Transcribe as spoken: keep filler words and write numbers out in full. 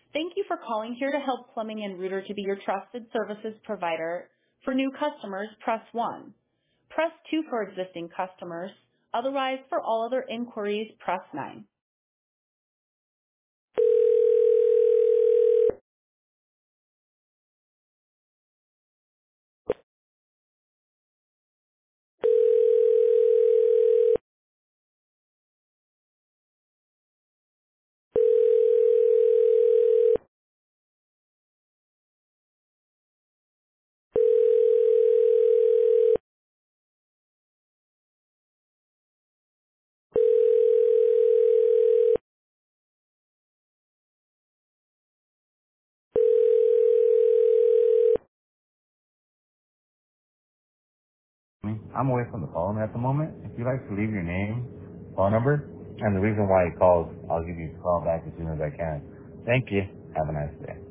Thank you for calling Here to Help Plumbing and Rooter to be your trusted services provider. For new customers, press one. Press two for existing customers. Otherwise, for all other inquiries, press nine. I'm away from the phone at the moment. If you'd like to leave your name, phone number, and the reason why you called, I'll give you a call back as soon as I can. Thank you. Have a nice day.